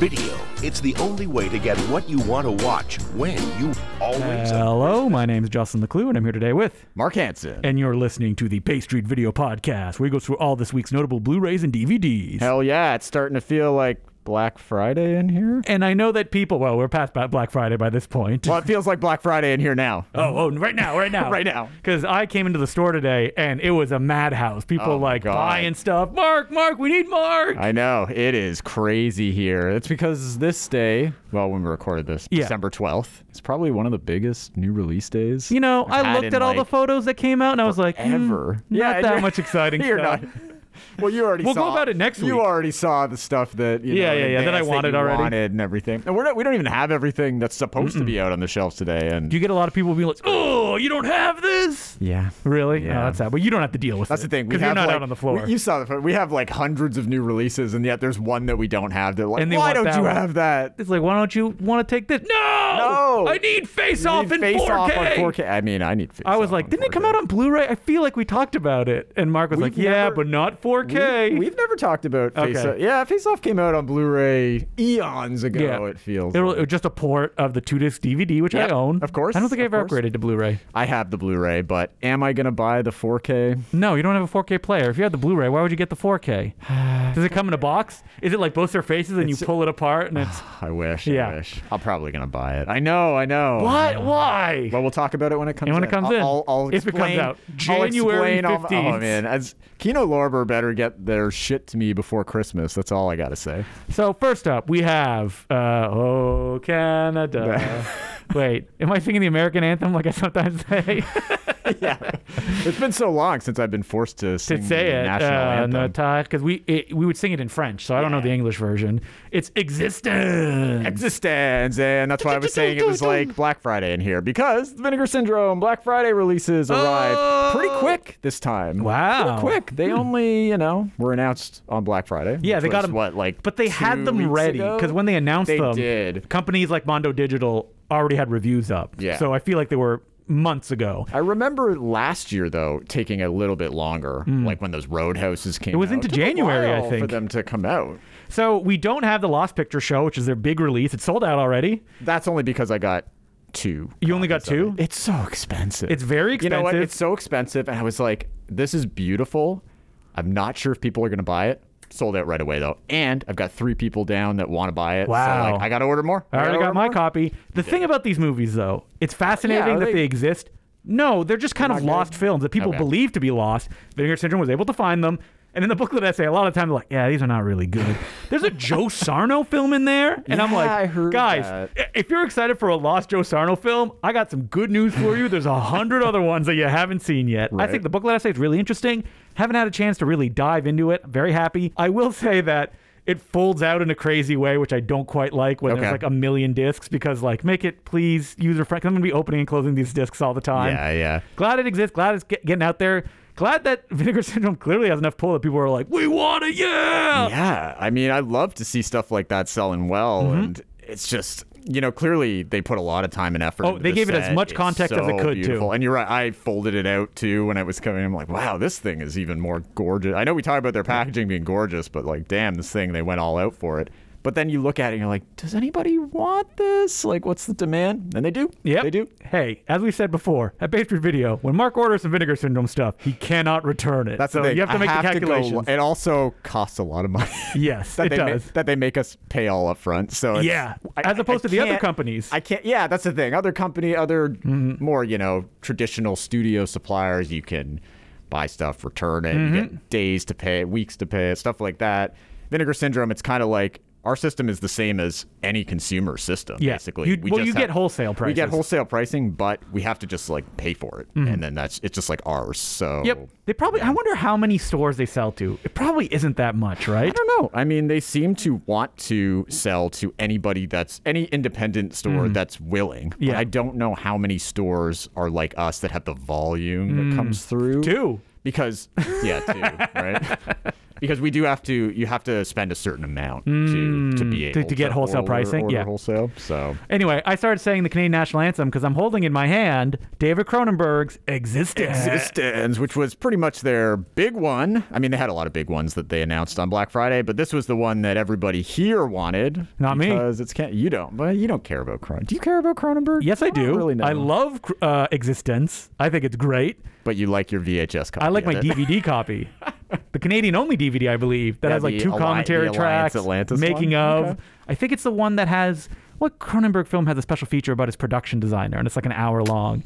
Video. It's the only way to get what you want to watch when you always... Hello, my name is Justin LeClue, and I'm here today with... Mark Hansen. And you're listening to the Bay Street Video Podcast, where we go through all this week's notable Blu-rays and DVDs. Hell yeah, it's starting to feel like Black Friday in here. And I know that people... Well, we're past Black Friday by this point. Well, it feels like Black Friday in here now. Oh, right now. Right now. Because I came into the store today, and it was a madhouse. People buying stuff. Mark, we need Mark! I know. It is crazy here. It's because this day, well, when we recorded this, December 12th, it's probably one of the biggest new release days. You know, I looked at all the photos that came out, and I was like, not that much exciting you're stuff. Not. Well, you already We'll saw. go about it next week. You already saw the stuff that that I wanted already, and everything. And we don't even have everything that's supposed to be out on the shelves today. And you get a lot of people being like, "Oh, you don't have this." Yeah, really? Yeah, no, that's sad. But you don't have to deal with that's it. the thing. Because you're not out on the floor. You saw the photo. We have like hundreds of new releases, and yet there's one that we don't have. They're like, and why don't you have that? It's like, why don't you want to take this? No, I need Face Off in 4K. I mean, I need Face Off. I was like, didn't it come out on Blu-ray? I feel like we talked about it, and Mark was like, yeah, but not 4K. We've never talked about Face Off. Yeah, Face Off came out on Blu-ray eons ago. Yeah. It feels. It was just a port of the 2-disc DVD, which I own. Of course. I don't think I've upgraded to Blu-ray. I have the Blu-ray, but am I gonna buy the 4K? No, you don't have a 4K player. If you have the Blu-ray, why would you get the 4K? Does it come in a box? Is it like both their faces and you pull it apart and it's? I wish. I'm probably gonna buy it. I know. What? Why? Well, we'll talk about it when it comes. I'll if it comes out January 15th. Oh man, as Kino Lorber better get their shit to me before Christmas. That's all I gotta say. So first up, we have "Oh Canada." Wait, am I singing the American anthem like I sometimes say? Yeah, it's been so long since I've been forced to say it. National anthem. Because we would sing it in French, so I don't know the English version. It's Existence, and that's why I was saying it was like Black Friday in here because Vinegar Syndrome Black Friday releases arrived pretty quick this time. Wow, pretty quick. They only were announced on Black Friday. Yeah, they got them. But they had them ready because when they announced them, companies like Mondo Digital already had reviews up. Yeah. So I feel like they were months ago. I remember last year though taking a little bit longer, like when those Roadhouses came out. It was into January, I think, for them to come out. So we don't have the Lost Picture Show, which is their big release. It's sold out already. That's only because I got 2. You only got 2? It's so expensive. It's very expensive. You know what? It's so expensive, and I was like, this is beautiful. I'm not sure if people are going to buy it. Sold out right away though, and I've got 3 people down that want to buy it. Wow! So I got to order more. I already got my copy. The thing about these movies, though, it's fascinating that they exist. No, they're just kind of lost films that people believe to be lost. Vinegar Syndrome was able to find them. And in the booklet essay, a lot of times they're like, yeah, these are not really good. There's a Joe Sarno film in there. And I'm like, I heard guys, that. If you're excited for a lost Joe Sarno film, I got some good news for you. There's 100 other ones that you haven't seen yet. Right. I think the booklet essay is really interesting. Haven't had a chance to really dive into it. I'm very happy. I will say that it folds out in a crazy way, which I don't quite like when there's like a million discs because make it please user-friendly. I'm going to be opening and closing these discs all the time. Yeah. Glad it exists. Glad it's getting out there. Glad that Vinegar Syndrome clearly has enough pull that people are like, we want it, yeah! Yeah, I mean, I love to see stuff like that selling well, and it's just, clearly they put a lot of time and effort into they gave it as much context as it could, beautiful. too. And you're right, I folded it out, too, when it was coming. I'm like, wow, this thing is even more gorgeous. I know we talk about their packaging being gorgeous, but damn, this thing, they went all out for it. But then you look at it and you're like, does anybody want this? What's the demand? And they do. Yep. They do. Hey, as we said before, at Bay Street Video, when Mark orders some Vinegar Syndrome stuff, he cannot return it. That's the thing. You have to make the calculations. It also costs a lot of money. Yes, it does. That they make us pay all up front. So as opposed to the other companies. I can't. Yeah, that's the thing. Other more, traditional studio suppliers, you can buy stuff, return it, you get days to pay, weeks to pay it, stuff like that. Vinegar Syndrome, it's kind of like, our system is the same as any consumer system, basically. You get wholesale prices. We get wholesale pricing, but we have to just pay for it, and then it's just ours. So they probably. I wonder how many stores they sell to. It probably isn't that much, right? I don't know. I mean, they seem to want to sell to anybody any independent store that's willing. Yeah. But I don't know how many stores are like us that have the volume that comes through. 2. Because 2, right? because we do have to. You have to spend a certain amount to be able to get wholesale pricing. Order yeah, wholesale. So anyway, I started saying the Canadian national anthem because I'm holding in my hand David Cronenberg's Existence, which was pretty much their big one. I mean, they had a lot of big ones that they announced on Black Friday, but this was the one that everybody here wanted. Not me. Because you don't care about Cronenberg. Do you care about Cronenberg? Yes, I do. Really know. I love Existence. I think it's great. But you like your VHS copy. I like my of it. DVD copy. The Canadian only DVD, I believe, that has like two commentary tracks, Atlantis making one? of. Okay. I think it's the one that has what Cronenberg film has a special feature about his production designer, and it's like an hour long.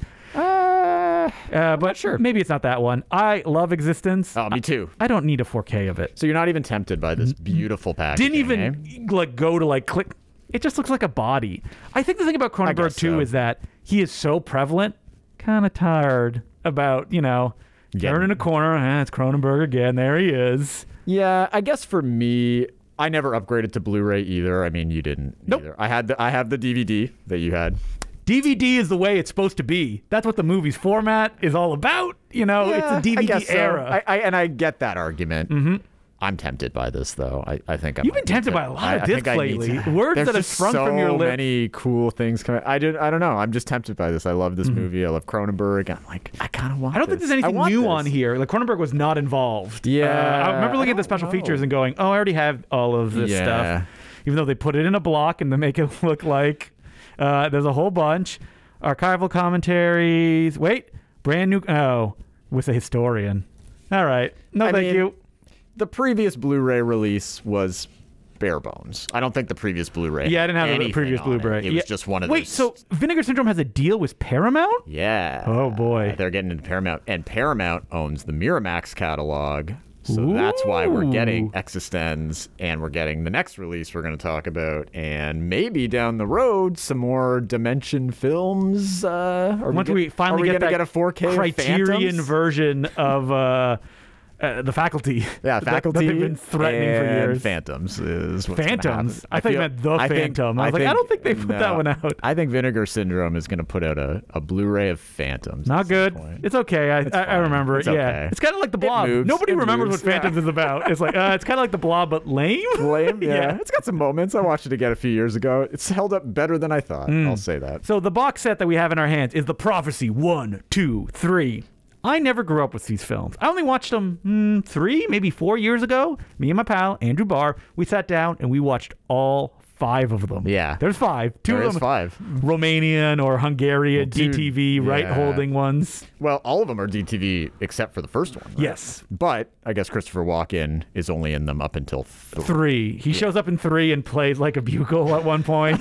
But sure. Maybe it's not that one. I love Existence. Oh, me too. I don't need a 4K of it. So you're not even tempted by this beautiful packaging. Didn't even like go to like click. It just looks like a body. I think the thing about Cronenberg too so. is that he is so prevalent. Kind of tired about turning a corner. It's Cronenberg again. There he is. Yeah, I guess for me, I never upgraded to Blu-ray either. I mean, you didn't. Nope. Either. I have the DVD that you had. DVD is the way it's supposed to be. That's what the movie's format is all about. It's a DVD I guess era. So. I get that argument. Mm-hmm. I'm tempted by this, though. I think You've been tempted by a lot of discs lately. Words that have sprung from your lips. There's so many cool things coming. I don't know. I'm just tempted by this. I love this movie. I love Cronenberg. I'm like, I kind of want I don't think there's anything new on here. Like, Cronenberg was not involved. Yeah. I remember looking at the special features and going, oh, I already have all of this stuff. Even though they put it in a block and to make it look like there's a whole bunch. Archival commentaries. Wait. Brand new. Oh, with a historian. All right. No, thank you. The previous Blu-ray release was bare bones. I don't think the previous Blu-ray. Yeah, I didn't have a previous Blu-ray. It was just one of those. Wait, so Vinegar Syndrome has a deal with Paramount? Yeah. Oh, boy. They're getting into Paramount, and Paramount owns the Miramax catalog. So that's why we're getting Existence, and we're getting the next release we're going to talk about, and maybe down the road some more Dimension films. Once we finally get a 4K Criterion Phantoms? version of the Faculty. Yeah, Faculty. That they've been threatening for years. Phantoms is what's Phantoms? I thought you meant The Phantom. I don't think they put that one out. I think Vinegar Syndrome is going to put out a Blu-ray of Phantoms. Not good. It's okay. I remember it. It's Yeah, okay. it's kind of like The Blob. Nobody remembers what Phantoms is about. It's like it's kind of like The Blob, but lame. Lame. Yeah. Yeah. It's got some moments. I watched it again a few years ago. It's held up better than I thought. I'll say that. So the box set that we have in our hands is The Prophecy 1, 2, 3. I never grew up with these films. I only watched them 3, maybe 4 years ago. Me and my pal, Andrew Barr, we sat down and we watched all 5 of them. Yeah. There's 5. Two There of is them 5. Romanian or Hungarian DTV right-holding ones. Well, all of them are DTV except for the first one. Right? Yes. But I guess Christopher Walken is only in them up until 3. He shows up in 3 and plays like a bugle at one point.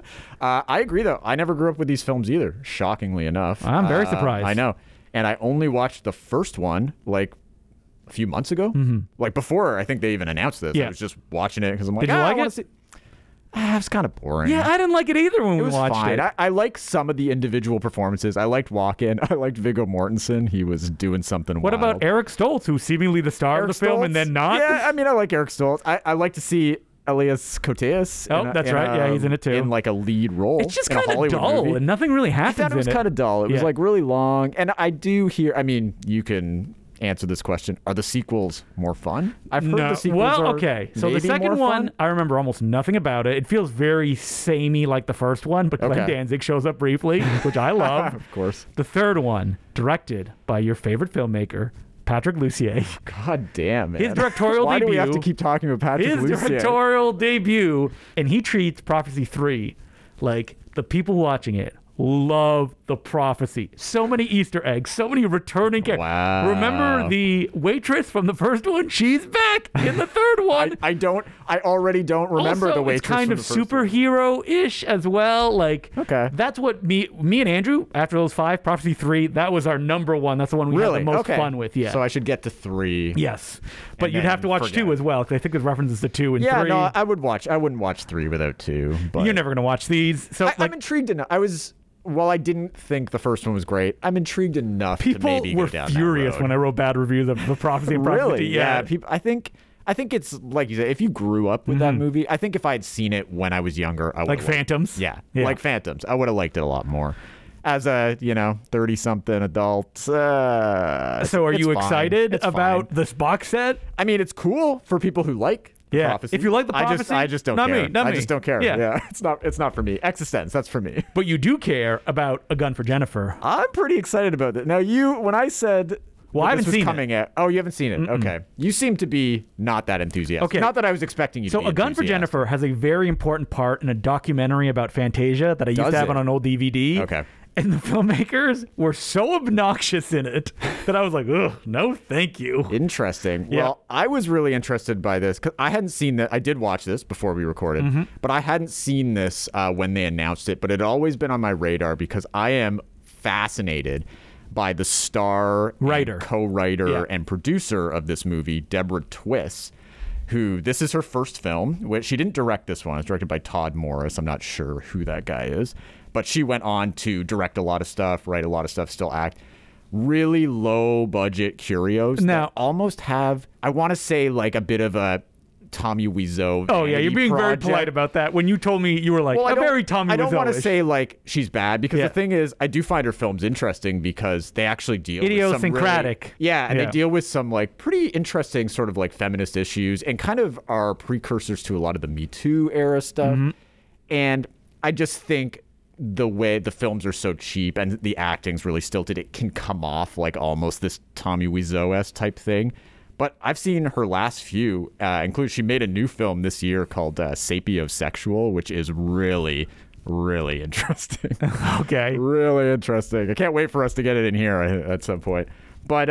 I agree, though. I never grew up with these films either, shockingly enough. I'm very surprised. I know. And I only watched the first one like a few months ago. Like before I think they even announced this. Yeah. I was just watching it because I'm like, Did you like I it? it was kind of boring. Yeah, I didn't like it either when It we was watched fine. it. I like some of the individual performances. I liked Walken. I liked Viggo Mortensen. He was doing something What wild. about Eric Stoltz, who's seemingly the star of the film and then not? Yeah, I mean, I like Eric Stoltz. I like to see Elias Koteas. Oh, that's right. Yeah, he's in it too. In like a lead role. It's just in a kind of Hollywood dull movie. and nothing really happens I thought it was in kind of dull. It was Yeah. like really long. And I do hear, I mean, you can answer this question. Are the sequels more fun? I've heard the sequels are okay. So the maybe second more one, fun. I remember almost nothing about it. It feels very samey like the first one, but Glenn Okay. Danzig shows up briefly, which I love. Of course. The third one, directed by your favorite filmmaker, Patrick Lussier. God damn, man. His directorial Why debut. do we have to keep talking about Patrick His Lussier? directorial debut, and he treats Prophecy 3 like the people watching it love the prophecy. So many Easter eggs, so many returning characters. Wow. Remember the waitress from the first one? She's back in the third one. I already don't remember also, the waitress it's kind from of the first one. superhero-ish as well. Like, Okay. that's what me and Andrew, after those 5, Prophecy 3, that was our number one. That's the one we had the most Okay. fun with. Yeah. So I should get to 3. Yes. But And you'd have to then watch forget 2 it. as well, because I think there's references to 2 and 3. Yeah, no, I wouldn't watch 3 without 2. But You're never going to watch these. So, I'm intrigued enough. While I didn't think the first one was great, I'm intrigued enough to people maybe were go down furious that road. when I wrote bad reviews of the Prophecy and Prophecy. Really? Yeah. People, I think it's like you said. If you grew up with that movie, I think if I had seen it when I was younger, I would Like Phantoms? Yeah, Yeah. like Phantoms, I would have liked it a lot more. as a 30-something adult. So are you excited about this box set? I mean, it's cool for people who like Prophecy. If you like the Prophecy, I just don't not care. Me, not I me. just don't care. Yeah. It's not for me. Existence, that's for me. But you do care about A Gun for Jennifer. I'm pretty excited about it. Now, when I said I haven't seen it. Oh, you haven't seen it? Okay. You seem to be not that enthusiastic. Okay. Not that I was expecting you to be So A Gun for Jennifer has a very important part in a documentary about Fantasia that I used to have on an old DVD. Okay. And the filmmakers were so obnoxious in it that I was like, ugh, no, thank you. Interesting. Yeah. Well, I was really interested by this because I hadn't seen that. I did watch this before we recorded, but I hadn't seen this when they announced it. But it had always been on my radar because I am fascinated by the star, writer, co-writer, and producer of this movie, Deborah Twiss, who this is her first film. Which she didn't direct this one. It's directed by Todd Morris. I'm not sure who that guy is. But she went on to direct a lot of stuff, write a lot of stuff, still act. Really low budget curios that almost have, I want to say, like a bit of a Tommy Wiseau. Oh yeah, you're being very polite about that. When you told me, you were like, very Tommy Wiseau. I don't want to say like she's bad because the thing is, I do find her films interesting because they actually deal idiosyncratic. With some they deal with some like pretty interesting sort of like feminist issues and kind of are precursors to a lot of the Me Too era stuff. And I just think the way the films are so cheap and the acting's really stilted, it can come off like almost this Tommy Wiseau-esque type thing. But I've seen her last few, including she made a new film this year called Sapiosexual, which is really, really interesting. Okay. Really interesting. I can't wait for us to get it in here at some point. But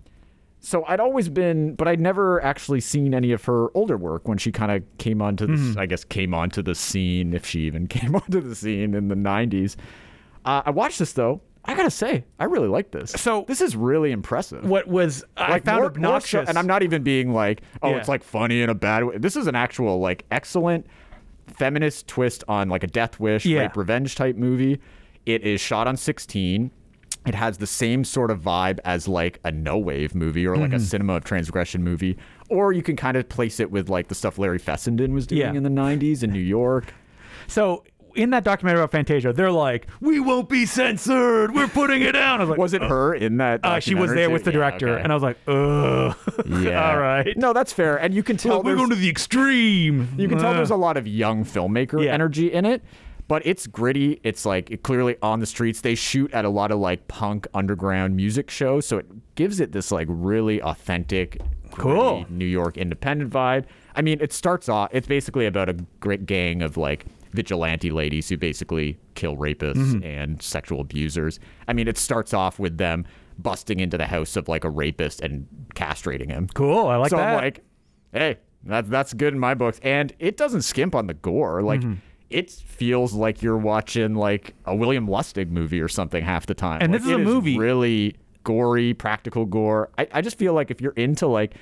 so I'd always been, but I'd never actually seen any of her older work when she kind of came onto this, I guess, came onto the scene, if she even came onto the scene in the 90s. I watched this, though. I gotta say, I really like this. So this is really impressive. What was I found obnoxious, and I'm not even being like, it's like funny in a bad way. This is an actual like excellent feminist twist on like a death wish, rape revenge type movie. It is shot on 16. It has the same sort of vibe as like a no wave movie or like a Cinema of Transgression movie, or you can kind of place it with like the stuff Larry Fessenden was doing in the 90s in New York. So in that documentary about Fantasia, they're like, we won't be censored. We're putting it down. I was like, was it her in that documentary? She was there with the director. And I was like, ugh. Yeah. All right. No, that's fair. And you can tell we're going to the extreme. You can tell there's a lot of young filmmaker energy in it. But it's gritty. It's like clearly on the streets. They shoot at a lot of like punk underground music shows. So it gives it this like really authentic, cool New York independent vibe. I mean, it starts off, it's basically about a great gang of like vigilante ladies who basically kill rapists and sexual abusers. I mean, it starts off with them busting into the house of like a rapist and castrating him. Cool. I like that. So I'm like, hey, that's good in my books. And it doesn't skimp on the gore. Like, it feels like you're watching like a William Lustig movie or something half the time. And like, this is a movie really gory, practical gore. I just feel like if you're into like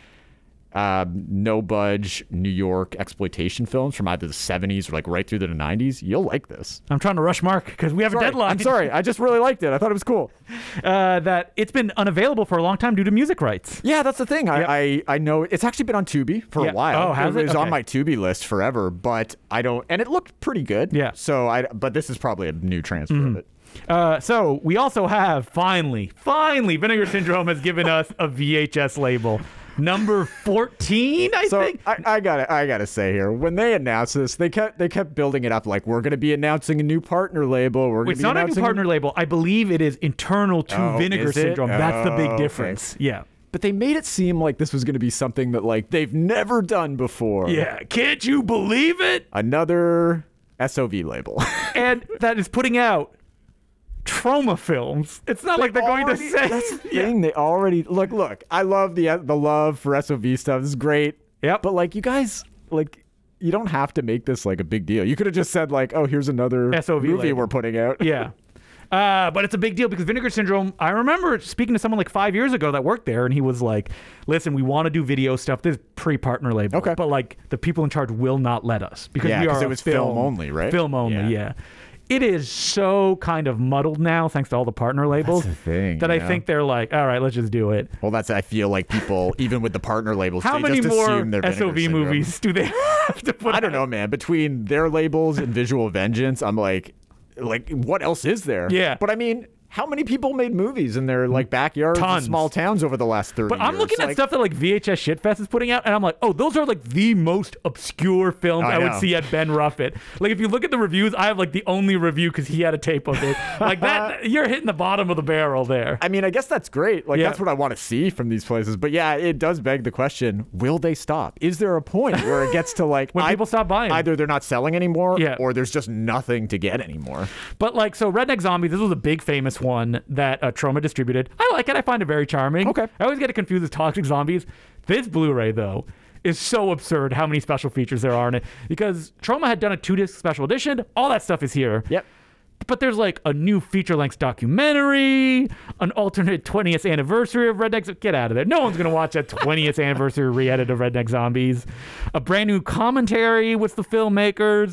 no budge New York exploitation films from either the 70s or like right through to the 90s, you'll like this. I'm trying to rush Mark because we have a deadline. I'm sorry. I just really liked it. I thought it was cool. That it's been unavailable for a long time due to music rights. Yeah, that's the thing. Yep. I know it's actually been on Tubi for a while. Oh, has it? It was on my Tubi list forever, but I don't, and it looked pretty good. Yeah. So but this is probably a new transfer of it. So we also have finally, Vinegar Syndrome has given us a VHS label. Number 14, I think. I gotta say here, when they announced this, they kept building it up like we're gonna be announcing a new partner label. It's not a new partner label. I believe it is internal to Vinegar Syndrome. That's the big difference. Okay. Yeah. But they made it seem like this was going to be something that like they've never done before. Yeah. Can't you believe it? Another SOV label. And that is putting out trauma films. It's not like they're going to say. That's the thing. They already look. I love the love for SOV stuff. This is great. Yep. But like you guys, like you don't have to make this like a big deal. You could have just said like, oh, here's another SOV movie label we're putting out. Yeah. But it's a big deal because Vinegar Syndrome, I remember speaking to someone like 5 years ago that worked there, and he was like, listen, we want to do video stuff. This is pre-partner label. Okay. But like the people in charge will not let us because we are it was film only, right? Film only, yeah. It is so kind of muddled now, thanks to all the partner labels. That's the thing, that I think they're like, all right, let's just do it. Well, I feel like people, even with the partner labels, how they many just more assume they're SOV movies do they have to put I don't know, man. Between their labels and Visual Vengeance, I'm like, like, what else is there? Yeah. But I mean, how many people made movies in their like backyards Tons. and small towns over the last 30 years? But I'm looking at stuff that like VHS Shitfest is putting out, and I'm like, oh, those are like the most obscure films I would know. see at Ben Ruffett. Like if you look at the reviews, I have like the only review because he had a tape of it. Like that, you're hitting the bottom of the barrel there. I mean, I guess that's great. Like, Yeah. that's what I want to see from these places. But yeah, it does beg the question, will they stop? Is there a point where it gets to like... When people stop buying. Either they're not selling anymore, Yeah. or there's just nothing to get anymore. But like, so Redneck Zombies, this was a big famous one that Troma distributed. I like it. I find it very charming. Okay. I always get it confused with Toxic Zombies. This Blu-ray, though, is so absurd how many special features there are in it. Because Troma had done a 2-disc special edition. All that stuff is here. Yep. But there's like a new feature-length documentary, an alternate 20th anniversary of Redneck. Get out of there. No one's going to watch that 20th anniversary re-edit of Redneck Zombies. A brand new commentary with the filmmakers.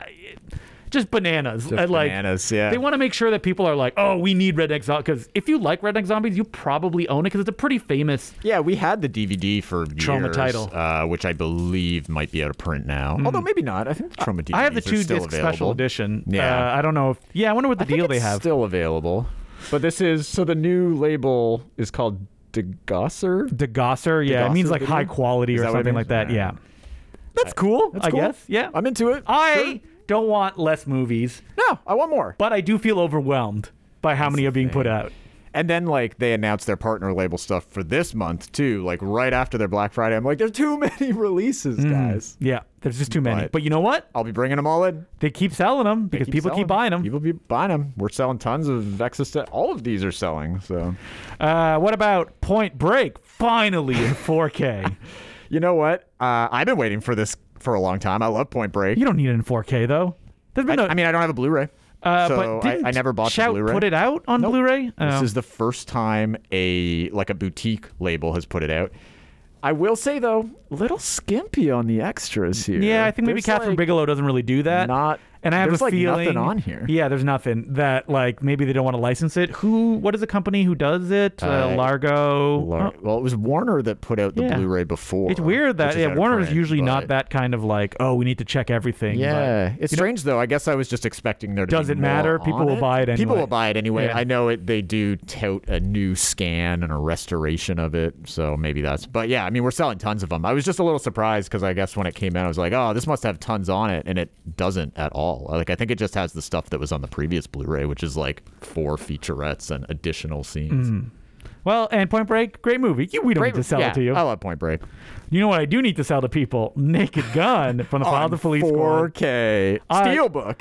Just bananas. Just bananas, yeah. They want to make sure that people are like, oh, we need Redneck Zombies. Because if you like Redneck Zombies, you probably own it because it's a pretty famous... Yeah, we had the DVD for years. Troma title. Which I believe might be out of print now. Although maybe not. I think the Troma DVDs I have the are still 2-disc special available. edition. Yeah. I don't know if... Yeah, I wonder what the I think deal they it's have. still available. But this is... So the new label is called DeGosser? DeGosser, yeah. It means DeGosser like video? high quality Is or that what it something means? like that. Yeah. Yeah. That's cool, That's I cool. guess. Yeah. I'm into it. I don't want less movies, No, I want more. but I do feel overwhelmed by how many are being put out. And then, like, they announced their partner label stuff for this month, too. Like, right after their Black Friday. I'm like, there's too many releases, guys. Yeah, there's just too many. But- But you know what? I'll be bringing them all in. They keep selling them because people keep buying them. People keep buying them. We're selling tons of excess. All of these are selling, so... What about Point Break? Finally in 4K. You know what? I've been waiting for this for a long time. I love Point Break. You don't need it in 4K though. There's been I mean, I don't have a Blu-ray. but So didn't I never bought Shout the Blu-ray. put it out on Nope. Blu-ray? This Oh. is the first time a boutique label has put it out. I will say though, a little skimpy on the extras here. Yeah, I think maybe There's, Catherine like, Bigelow doesn't really do that. Not. And I have there's a like feeling nothing on here. Yeah, there's nothing that like maybe they don't want to license it. What is the company who does it? Largo. Well, it was Warner that put out the Yeah. Blu-ray before. It's weird that which is out of Warner is print, usually not but- that kind of like, oh, we need to check everything. Yeah, but, it's strange though. I guess I was just expecting there to Does be it more matter? on People will buy it People anyway. will buy it anyway. Yeah. I know it. They do tout a new scan and a restoration of it, so maybe that's. But yeah, I mean, we're selling tons of them. I was just a little surprised because I guess when it came out, I was like, oh, this must have tons on it, and it doesn't at all. Like I think it just has the stuff that was on the previous Blu-ray, which is like 4 featurettes and additional scenes. Well, and Point Break, great movie. We don't need to sell yeah, it to you. I love Point Break. You know what I do need to sell to people? Naked Gun from the File On the Police Squad. 4K Steelbook.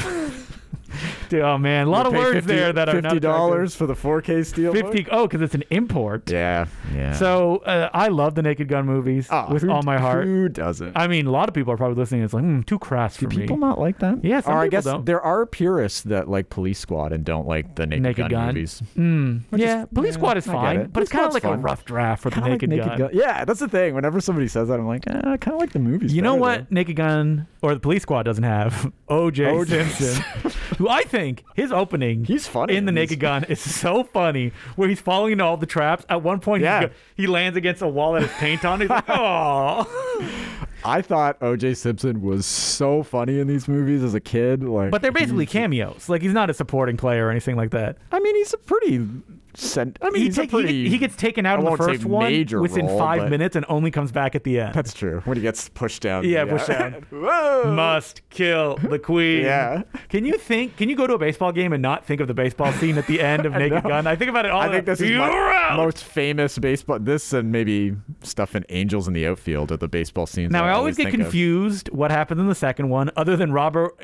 Dude, oh man, a lot of Pay words there that are not $50 for the 4K Steelbook. 50. Oh, because it's an import. Yeah, yeah. So I love the Naked Gun movies with all my heart. Who doesn't? I mean, a lot of people are probably listening. It's like too crass for Do me. people not like that? Yeah, some or I people guess don't. there are purists that like Police Squad and don't like the Naked Gun movies. Yeah, Police Squad is I get fine, it. but it's kind of Police like Squad's a fun. rough draft for the Kinda like Naked Gun. Yeah, that's the thing. Whenever somebody says that, I'm like, I kind of like the movies. You know better, what though. Naked Gun or the Police Squad doesn't have? O.J. Simpson, who I think his opening He's funny in the in Naked Gun is so funny, where he's falling into all the traps. At one point, Yeah. he lands against a wall that has paint on. He's like, oh. I thought O.J. Simpson was so funny in these movies as a kid. Like, But they're basically cameos. Like he's not a supporting player or anything like that. I mean, he's a pretty. He gets taken out I in the won't say first one major within role, 5 but- minutes and only comes back at the end. That's true. When he gets pushed down. Yeah, pushed down. Whoa. Must kill the queen. Yeah. Can you go to a baseball game and not think of the baseball scene at the end of Naked know. Gun? I think about it all I the think time. this is You're my out! most famous baseball. This and maybe stuff in Angels in the Outfield at the baseball scenes. Now I always always get think of. confused what happens in the second one, other than Robert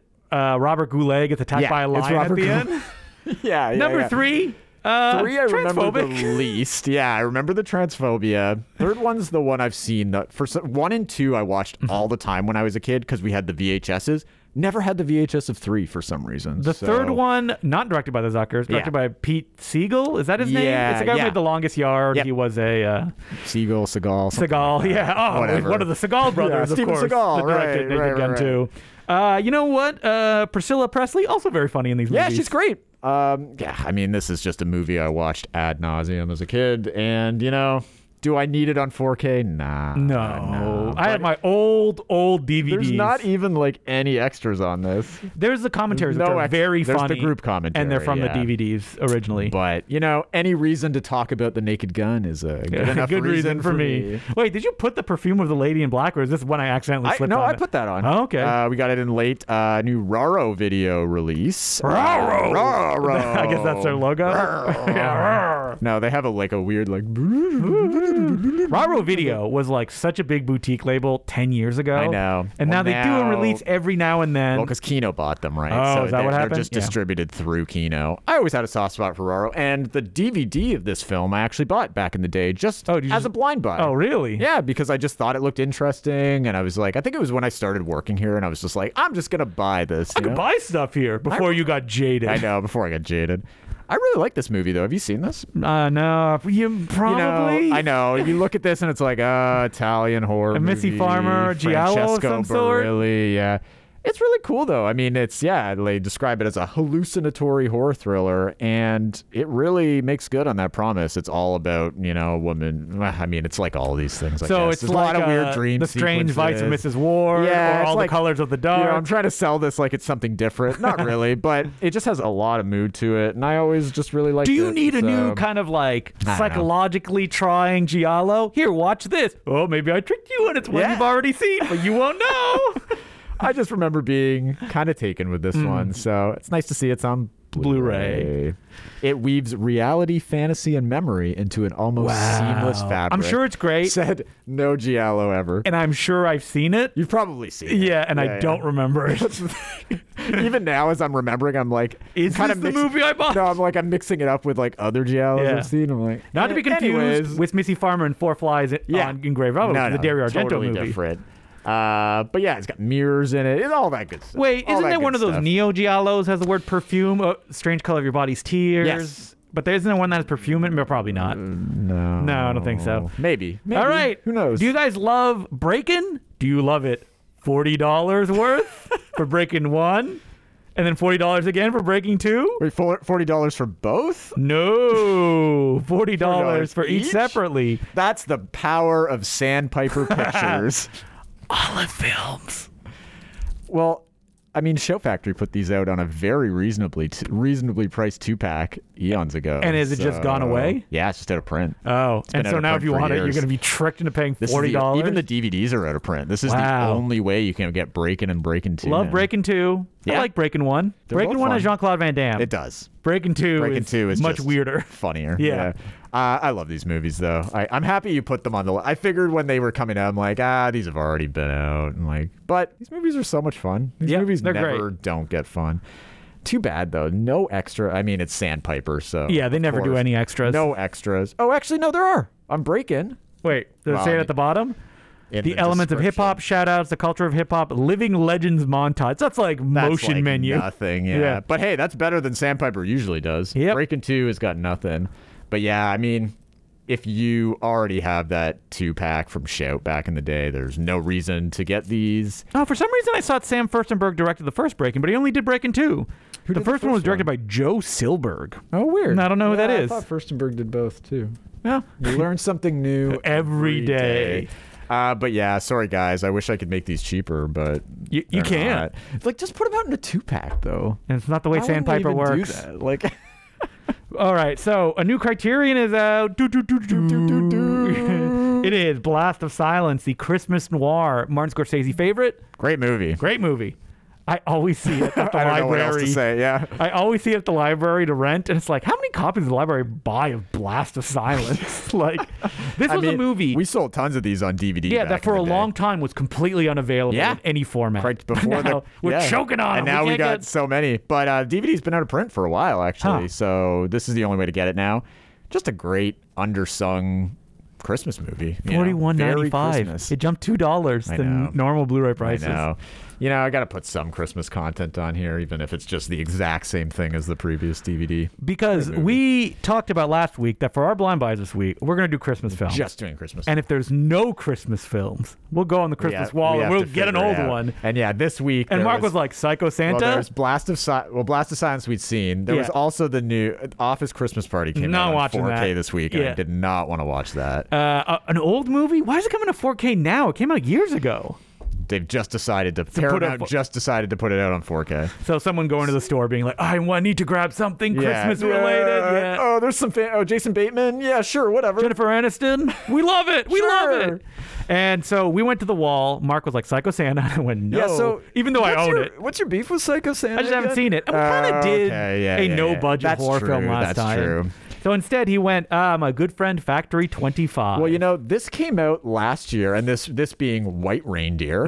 Goulet gets attacked Yeah, by a it's lion at Robert the Goulet. end. Yeah, Number yeah. 3. 3 I remember the transphobic. least. Yeah, I remember the transphobia. Third one's the one I've seen. That 1 and 2 I watched all the time when I was a kid because we had the VHSs. Never had the VHS of 3 for some reason. The third one, not directed by the Zuckers, directed by Pete Siegel. Is that his name? Yeah, It's the guy who yeah. made The Longest Yard. Yep. He was a Seagal, Seagal. something Seagal. like that. Yeah. Oh, Whatever. one of the Seagal brothers, of Steven course. Seagal, that directed right, Naked right, Gun right. 2. You know what? Priscilla Presley, also very funny in these Yeah, movies. she's great. Yeah, I mean, this is just a movie I watched ad nauseum as a kid, and Do I need it on 4K? Nah. No. I have my old DVDs. There's not even like any extras on this. There's the commentaries, which are very There's funny. the group commentary. And they're from yeah. the DVDs originally. But, any reason to talk about the Naked Gun is a good enough good reason for me. Wait, did you put the perfume of the Lady in Black, or is this one I accidentally slipped on? No, I put that on. Oh, okay. We got it in late. New Raro video release. Raro! Raro! I guess that's their logo. Yeah. No, they have a weird Raro Video was like such a big boutique label 10 years ago. I know. And now they do a release every now and then. Well, because Kino bought them, right? Oh, so is that what happened? They're just distributed through Kino. I always had a soft spot for Raro, and the DVD of this film I actually bought back in the day as a blind buy. Oh, really? Yeah, because I just thought it looked interesting, and I was like, I think it was when I started working here, and I was just like, I'm just going to buy this. I could buy stuff here before you got jaded. I know, before I got jaded. I really like this movie, though. Have you seen this? No. You probably. I know. You look at this and it's like, Italian horror movie. Missy Farmer, Giallo of some sort? Barilli, yeah. It's really cool, though. I mean, they describe it as a hallucinatory horror thriller, and it really makes good on that promise. It's all about, a woman. I mean, it's like all these things. So it's There's like a lot of weird dream The Strange Vice of sequences. Mrs. Ward, Yeah, or All the like, Colors of the Dark. I'm trying to sell this like it's something different. Not really, but it just has a lot of mood to it, and I always just really like it. Do you need a so. new kind of like I don't know. psychologically trying Giallo? Here, watch this. Oh, maybe I tricked you and it's one you've already seen, but you won't know. I just remember being kind of taken with this one, so it's nice to see it's on Blu-ray. It weaves reality, fantasy, and memory into an almost seamless fabric. I'm sure it's great. Said no Giallo ever. And I'm sure I've seen it. You've probably seen it. Yeah, and I don't remember it. Even now, as I'm remembering, I'm like, is this the movie I bought? No, I'm mixing it up with like other Giallos I've seen. I'm like, not to be confused with Missy Farmer and Four Flies on Engraved Rubber, the Dario Argento totally movie. Different. But yeah, it's got mirrors in it. It's all that good stuff. Wait, isn't there one of those Neo Giallos has the word perfume? Strange Color of Your Body's Tears. Yes. But there isn't there one that has perfume in it? Probably not. No. No, I don't think so. Maybe. All right. Who knows? Do you guys love Breakin'? Do you love it? $40 worth for Breakin' 1? And then $40 again for Breaking 2? Wait, $40 for both? No. $40 for each separately. That's the power of Sandpiper Pictures. Olive Films. Well, I mean, Show Factory put these out on a very reasonably priced 2-pack eons ago. And has it just gone away? Yeah, it's just out of print. Oh, and so now if you want it, you're going to be tricked into paying $40? Even the DVDs are out of print. This is the only way you can get Breakin' and Breakin' 2. Love Breakin' 2. Yeah. I like Breakin' 1. Breakin' 1 has Jean-Claude Van Damme. It does. Breakin' 2 is much weirder. Funnier. Yeah. I love these movies, though. I'm happy you put them on the list. I figured when they were coming out, I'm like, these have already been out. And but these movies are so much fun. These movies never don't get fun. Too bad, though. No extra. I mean, it's Sandpiper, so. Yeah, they never do any extras. No extras. Oh, actually, no, there are. I'm Breakin'. Wait, does it say it at the bottom? The elements of hip-hop, shout-outs, the culture of hip-hop, living legends montage. That's like motion menu. Nothing, yeah. But hey, that's better than Sandpiper usually does. Yep. Breakin' 2 has got nothing. But yeah, I mean, if you already have that 2-pack from Shout back in the day, there's no reason to get these. Oh, for some reason I thought Sam Furstenberg directed the first Breakin', but he only did Breakin' 2. The first one was directed by Joe Silberg. Oh, weird. I don't know who that is. I thought Furstenberg did both, too. Yeah. You learn something new every day. But yeah, sorry guys. I wish I could make these cheaper, but you can't. It's like, just put them out in a 2-pack, though. And it's not the way Sandpiper works. Do that? Like, all right, so a new Criterion is out. It is Blast of Silence, the Christmas noir, Martin Scorsese favorite. Great movie. Great movie. I always see it at the I don't library. know what else to say, yeah. I always see it at the library to rent, and it's like, how many copies does the library buy of Blast of Silence? Like, this was a movie. We sold tons of these on DVD. Yeah, that for a long time was completely unavailable in any format. Right before now, we're choking on and them. now we got so many. But DVD's been out of print for a while, actually. So this is the only way to get it now. Just a great undersung Christmas movie. $41.95. It jumped $2 than normal Blu-ray prices. I know. I got to put some Christmas content on here, even if it's just the exact same thing as the previous DVD. Because we talked about last week that for our blind buys this week, we're going to do Christmas films. Just doing Christmas. And if there's no Christmas films, we'll go on the Christmas wall and we'll get an old one. And this week. And Mark was like, Psycho Santa? Well, there's Blast of Silence we'd seen. There was also the new Office Christmas Party came out on 4K this week. And I did not want to watch that. An old movie? Why is it coming to 4K now? It came out years ago. They've just decided Paramount just decided to put it out on 4K. So someone going to the store being like, I need to grab something Christmas related. Yeah. Oh, there's some Jason Bateman. Yeah, sure, whatever. Jennifer Aniston. We love it. We love it. And so we went to the wall. Mark was like, Psycho Santa. I went, no. Yeah, so even though I own it. What's your beef with Psycho Santa? I just haven't seen it. We kind of did a no-budget horror film last time. That's true. So instead, he went, my good friend Factory 25. Well, this came out last year, and this being White Reindeer,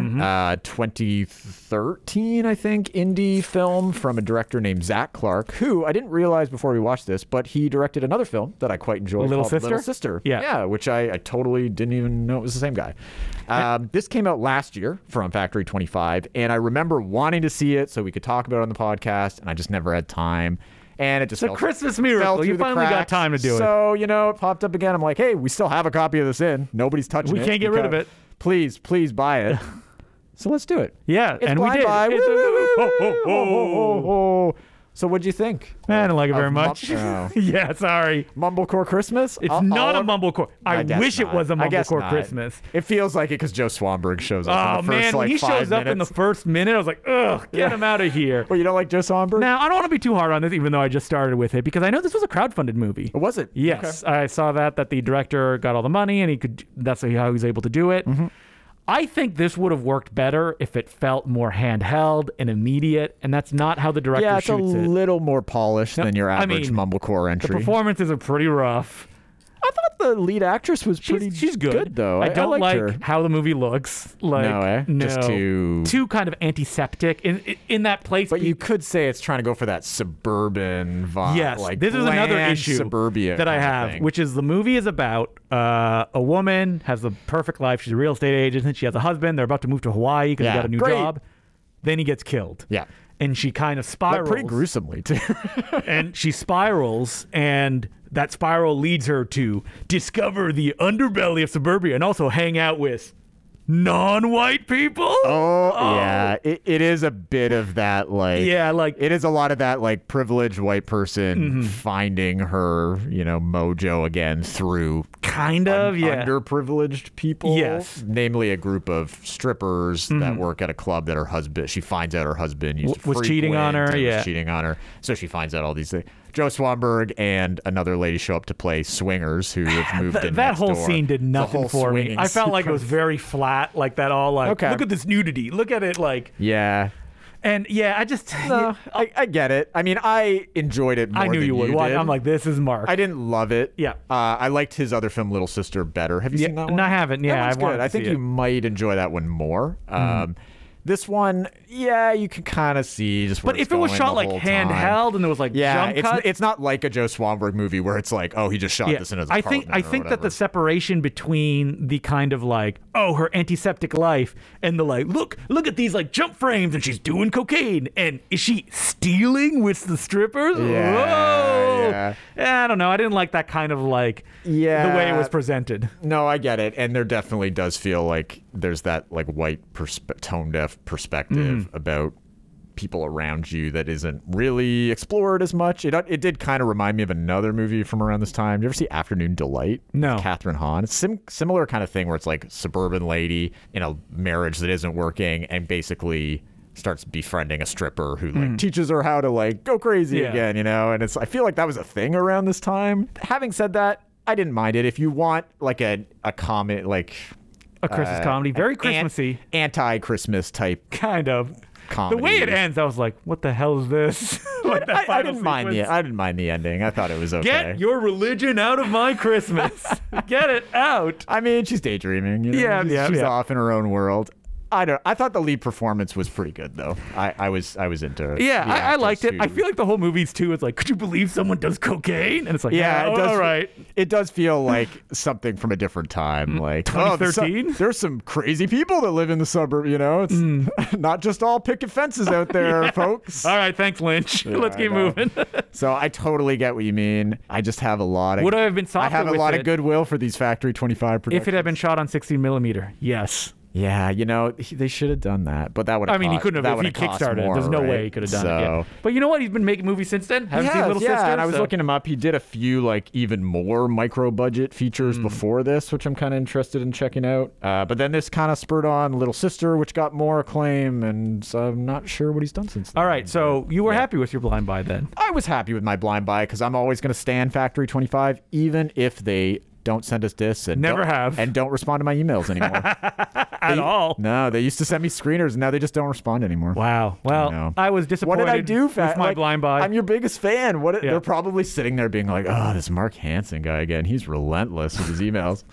2013, I think, indie film from a director named Zach Clark, who I didn't realize before we watched this, but he directed another film that I quite enjoyed called Little Sister. Yeah, which I totally didn't even know it was the same guy. This came out last year from Factory 25, and I remember wanting to see it so we could talk about it on the podcast, and I just never had time. And it just it's a Christmas miracle. You finally got time to do it. So, it popped up again. I'm like, hey, we still have a copy of this in. Nobody's touching it. We can't get rid of it. Please buy it. So let's do it. Yeah, it's and we did. So what'd you think? I didn't like it very much. Yeah, sorry. Mumblecore Christmas? It's not a Mumblecore. I wish it was a Mumblecore Christmas. It feels like it because Joe Swanberg shows up in the first, when he shows up in the first minute, I was like, ugh, get him out of here. Well, you don't like Joe Swanberg? Now, I don't want to be too hard on this, even though I just started with it, because I know this was a crowdfunded movie. Was it? Yes. Okay. I saw that the director got all the money, and that's how he was able to do it. Mm-hmm. I think this would have worked better if it felt more handheld and immediate, and that's not how the director shoots it. Yeah, it's a little more polished than your average Mumblecore entry. The performances are pretty rough. I thought the lead actress was she's good though. I don't like how the movie looks. No. Just too kind of antiseptic in that place. But you could say it's trying to go for that suburban vibe. Yes, this is another issue suburbia that I have, which is the movie is about a woman has the perfect life. She's a real estate agent, and she has a husband. They're about to move to Hawaii because he got a new job. Then he gets killed. Yeah. And she kind of spirals. Pretty gruesomely, too. And she spirals, and that spiral leads her to discover the underbelly of suburbia and also hang out with non-white people. Yeah. It is a bit of that, it is a lot of that, privileged white person finding her, mojo again through underprivileged people. Yes. Namely a group of strippers that work at a club that she finds out her husband was cheating on her. Was cheating on her. So she finds out all these things. Joe Swanberg and another lady show up to play swingers who have moved in that whole next door. Scene did nothing for me. I felt like it was very flat, like that all look at this nudity. Look at it Yeah. And I just... No, I get it. I mean, I enjoyed it more I knew than you would. Did. I'm like, this is Mark. I didn't love it. Yeah. I liked his other film, Little Sister, better. Have you seen that one? No, I haven't. Yeah, that one's good. I think you might enjoy that one more. This one, you can kind of see just where But if it was shot handheld and there was jump cuts, it's not like a Joe Swanberg movie where it's like, he just shot this in his apartment. I think that the separation between the kind of her antiseptic life and the look at these jump frames and she's doing cocaine and is she stealing with the strippers? Yeah. I don't know. I didn't like that kind of the way it was presented. No, I get it, and there definitely does feel like there's that white tone deaf perspective about people around you that isn't really explored as much. It did kind of remind me of another movie from around this time. Did you ever see Afternoon Delight? No. Catherine Hahn. It's similar kind of thing where it's suburban lady in a marriage that isn't working and basically starts befriending a stripper who teaches her how to go crazy again, and I feel like that was a thing around this time. Having said that, I didn't mind it. If you want a comment a Christmas comedy, very Christmassy, anti-Christmas type kind of comedy. The way it ends, I was like, "What the hell is this?" I didn't mind the ending. I thought it was okay. Get your religion out of my Christmas. Get it out. I mean, she's daydreaming. She's off in her own world. I thought the lead performance was pretty good though. I was into it. Yeah, I liked it. I feel like the whole movie's too is like, could you believe someone does cocaine? And it's like, yeah, oh, it does. All right. It does feel like something from a different time. Like 2013. There's some crazy people that live in the suburb. You know, it's not just all picket fences out there, folks. All right, thanks, Lynch. Let's keep moving. So I totally get what you mean. I just have a lot of. Would I have been softer I have a with lot it of goodwill for these Factory 25 productions. if it had been shot on 16 millimeter? Yes. Yeah, you know, they should have done that, but that would. I mean, he couldn't have if he kickstarted it. There's no way he could have done it. Yeah. But you know what? He's been making movies since then. Haven't seen Little Sister. And I was looking him up. He did a few like even more micro budget features before this, which I'm kind of interested in checking out. But then this kind of spurred on Little Sister, which got more acclaim, and so I'm not sure what he's done since then. All right, so you were happy with your blind buy then? I was happy with my blind buy because I'm always going to stand Factory 25, even if they don't send us discs and don't respond to my emails anymore at all. No, they used to send me screeners and now they just don't respond anymore. Wow. Well, I was disappointed. What did I do with my blind buy? I'm your biggest fan. They're probably sitting there being like, oh, this Mark Hansen guy again. He's relentless with his emails.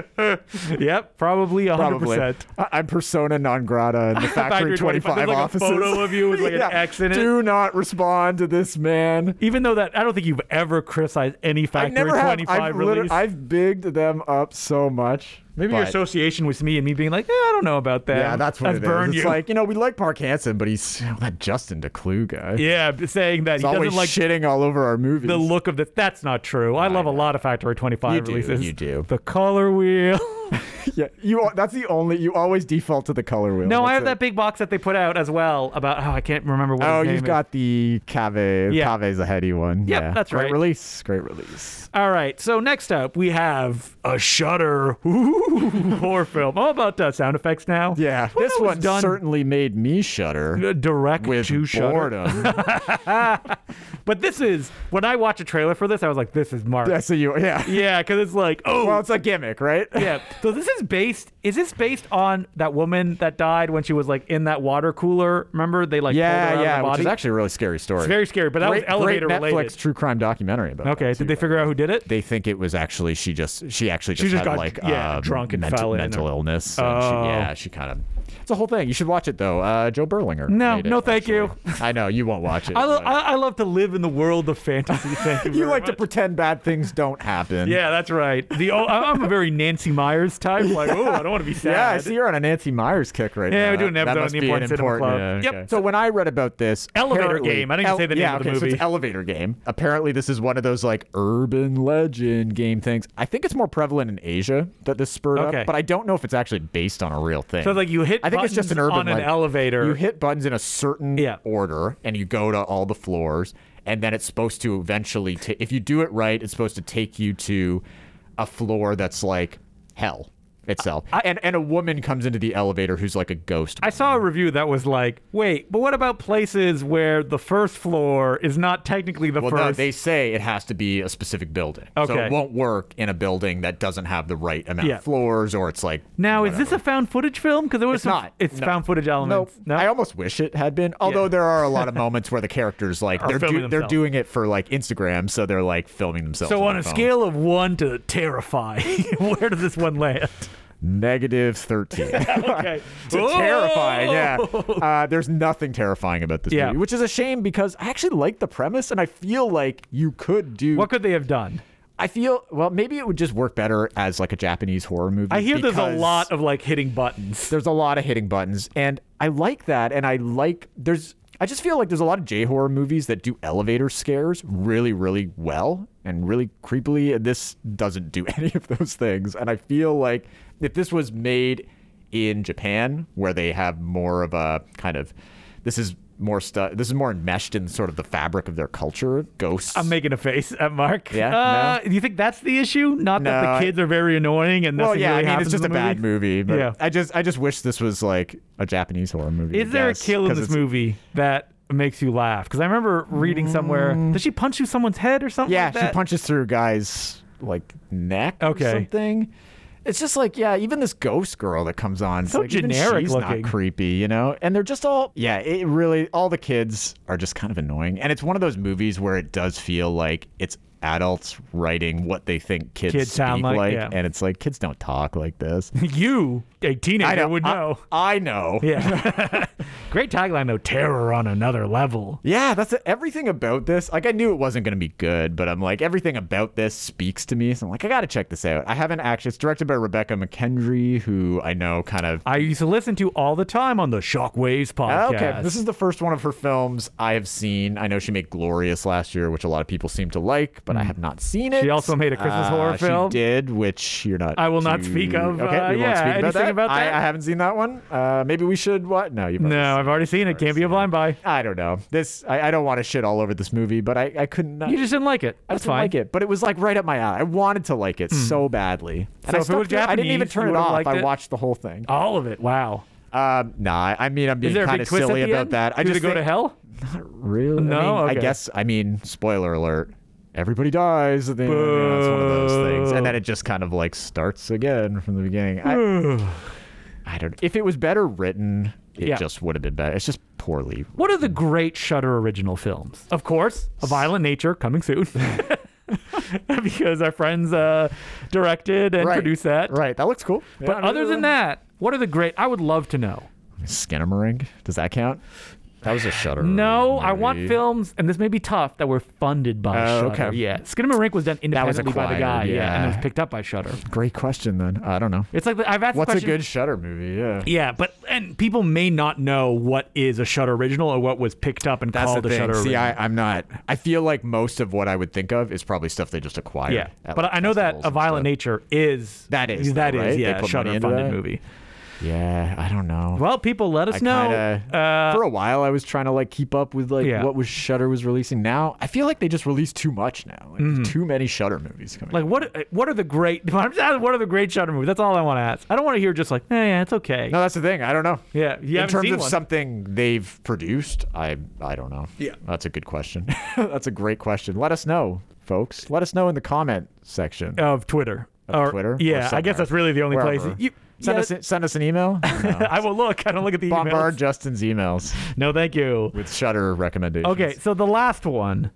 Yep, probably 100%. I'm persona non grata in the Factory 25 There's like offices. a photo of you with like an X in it. Do not respond to this man. Even though I don't think you've ever criticized any Factory 25 release. I've bigged them up so much. Maybe your association with me and me being like, I don't know about that. Yeah, that's what it is. It's like, we like Mark Hansen, but he's that Justin DeClue guy. Yeah, saying that he doesn't like shitting all over our movies. The look of that's not true. I love a lot of Factory 25 releases. You do. The color wheel. Yeah, that's the only. You always default to the color wheel. No, I have that big box that they put out as well about. I can't remember what. You've got the Cave. Yeah. Cave's a heady one. Yep, yeah, that's right. Great release. All right, so next up we have a Shudder horror film. All about sound effects now. Yeah, this one certainly made me shudder. Direct with to boredom. But this is when I watch a trailer for this, I was like, "This is Mark." Yeah, yeah, because it's like, well, it's a gimmick, right? Yeah. So this is based. Is this based on that woman that died when she was like in that water cooler? Remember they pulled her out of the body? Which is actually a really scary story. It's very scary, but that was elevator great Netflix related. True crime documentary about. Okay, did they figure out who did it? They think it was actually she actually just got like drunk and fell in mental illness. And she kind of. It's a whole thing. You should watch it though. Joe Berlinger. No, thank you. I know you won't watch it. I love to live in the world of fantasy. Thank you. You like to pretend bad things don't happen. Yeah, that's right. I'm a very Nancy Myers type. Like, I don't want to be sad. Yeah, I see you're on a Nancy Myers kick right now. Yeah, we're doing an episode on the Important Cinema Club. Yeah, yep. Okay. So when I read about this, Elevator Game. I didn't even say the name of the movie. So it's Elevator Game. Apparently, this is one of those like urban legend game things. I think it's more prevalent in Asia that this spurred up, but I don't know if it's actually based on a real thing. So like you hit. I think it's just an urban on an elevator. You hit buttons in a certain order, and you go to all the floors, and then it's supposed to eventually, if you do it right, it's supposed to take you to a floor that's like hell itself. And a woman comes into the elevator who's like a ghost. I saw a review that was like, wait, but what about places where the first floor is not technically the first? No, they say it has to be a specific building. Okay. So it won't work in a building that doesn't have the right amount of floors, or it's like. Now, whatever. Is this a found footage film? Because it's not. It's found footage elements. Nope. No, I almost wish it had been. Although there are a lot of moments where the characters like they're doing it for like Instagram, so they're like filming themselves. So on a scale of 1 to terrify, where does this one land? -13. Okay. Terrifying, yeah. There's nothing terrifying about this movie, which is a shame because I actually like the premise and I feel like you could do. What could they have done? I feel, well, maybe it would just work better as like a Japanese horror movie. I hear there's a lot of like hitting buttons. There's a lot of hitting buttons, and I like that, and I just feel like there's a lot of J-horror movies that do elevator scares really, really well and really creepily, and this doesn't do any of those things. And I feel like if this was made in Japan, where they have more of a kind of, this is more enmeshed in sort of the fabric of their culture. Ghosts. I'm making a face at Mark. Yeah. Do you think that's the issue? Not that the kids are very annoying and nothing really happens. It's just in a the bad movie. But yeah. I just wish this was like a Japanese horror movie. Is there a kill in this movie that makes you laugh? Because I remember reading somewhere. Does she punch through someone's head or something? Yeah, like that? she punches through a guy's like neck or something. It's just like, even this ghost girl that comes on. So like, generic she's looking. Not creepy, you know? And they're just all, all the kids are just kind of annoying. And it's one of those movies where it does feel like it's adults writing what they think kids Kids speak sound like, yeah. and it's like kids don't talk like this. You, a teenager, would know. I know. Yeah. Great tagline though. Terror on another level. Yeah, everything about this. Like, I knew it wasn't going to be good, but I'm like, everything about this speaks to me. So I'm like, I got to check this out. I haven't actually. It's directed by Rebecca McKendry, who I know kind of. I used to listen to all the time on the Shockwaves podcast. Okay, this is the first one of her films I have seen. I know she made Glorious last year, which a lot of people seem to like, but I have not seen it. She also made a Christmas horror film. She did, which you're not. I will not speak of. Okay, we won't speak about that. About that? I haven't seen that one. Maybe we should. What? No, you've. No, I've already seen it. Can't be a blind buy. I don't know. I don't want to shit all over this movie, but I couldn't. You just didn't like it. I That's just didn't fine. like it, but it was like right up my alley. I wanted to like it so badly. And So I if it was stuck to I didn't even Japanese, turn you it would've off. liked I it? watched the whole thing. All of it. Wow. Nah. I mean, I'm being Is there a kind big of twist at silly the about end? that. I Did just it go think, to hell? Really? No? I Okay. guess. I mean, spoiler alert. Everybody dies at the end. You know, it's one of those things, and then it just kind of like starts again from the beginning. I don't. If it was better written, it Yeah. just would have been better. It's just poorly. What are the great Shudder original films? Of course, A Violent Nature, coming soon. Because our friends directed and produced that. Right. That looks cool. But other than that, what are the great? I would love to know. Skinamarink, does that count? That was a Shudder. No, I want movie. films, and this may be tough, that were funded by Oh, Shudder. okay. Yeah, Skinamarink was done independently by the guy. acquired, And it was yeah. picked up by Shudder. Great question, then. I don't know. It's like I've asked What's the a question. good Shudder movie? Yeah. Yeah, and people may not know what is a Shudder original or what was picked up and That's called the a thing. Shudder See, original. I'm not. I feel like most of what I would think of is probably stuff they just acquired. Yeah, at, but like, I know that festivals A and Violent stuff. Nature is That is, that though, is right? They yeah, put money Shudder into funded that? movie. Yeah, I don't know. Well, people, let us I know. kinda, for a while, I was trying to like keep up with like Yeah. what was Shudder was releasing. Now I feel like they just release too much now. Like, there's too many Shudder movies coming. Like what are the great? I'm just asking, what are the great Shudder movies? That's all I want to ask. I don't want to hear just like, yeah, it's okay. No, that's the thing. I don't know. Yeah, you In haven't terms seen of one. something they've produced, I don't know. Yeah. That's a good question. That's a great question. Let us know, folks. Let us know in the comment section. Of Twitter. Of Twitter? Or Yeah, I somewhere. guess that's really the only Wherever. place. Send us an email. No. I will look. I don't look at the Bombard emails. Justin's emails No, thank you. with Shudder recommendations. Okay, so the last one,